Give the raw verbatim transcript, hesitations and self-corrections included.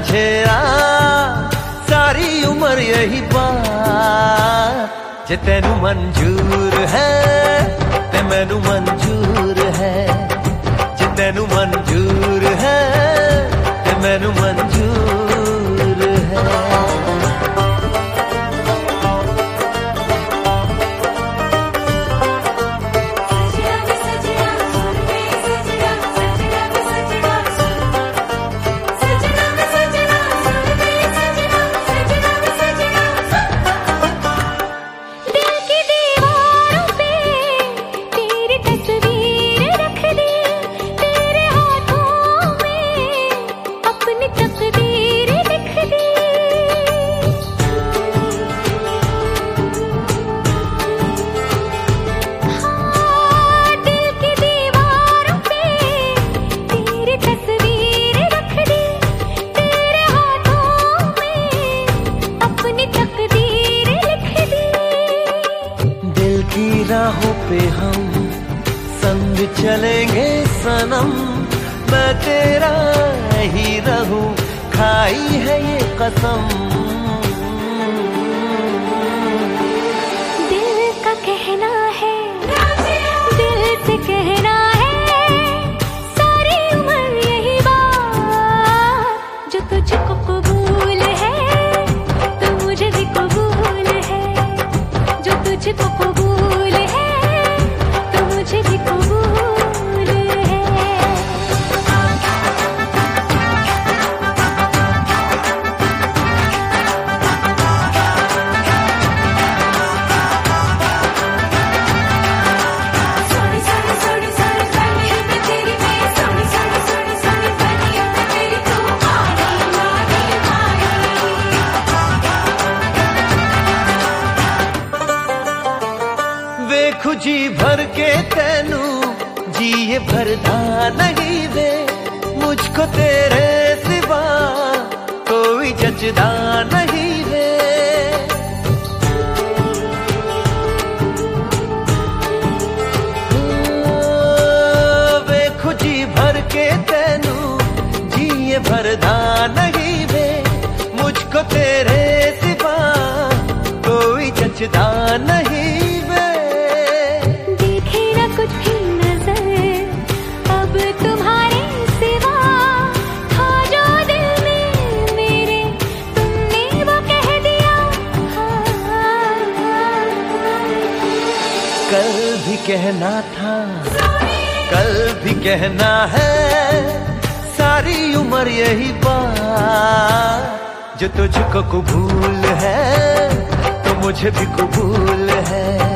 समझिया सारी उम्र यही बात जे तेनू मंजूर है ते मैनू मंजूर है, जे तेनू मंजूर है ते मैनू मंजूर है। राहों पे हम संग चलेंगे सनम, मैं तेरा ही रहूं खाई है ये कसम। दिल का कहना है दिल से कहना है सारी उम्र यही बात, जो तुझको कबूल है तो मुझे भी कबूल है, जो तुझको कबूल खुजी भर के तेनू जिए भरदा नहीं वे, मुझको तेरे सिवा कोई जचदा नहीं वे। वे खुजी भर के तेनू जिए भरदा नहीं वे, मुझको तेरे सिवा कोई जचदा नहीं। कल भी कहना था कल भी कहना है सारी उम्र यही बात, जो तुझको कबूल है तो मुझे भी कबूल है।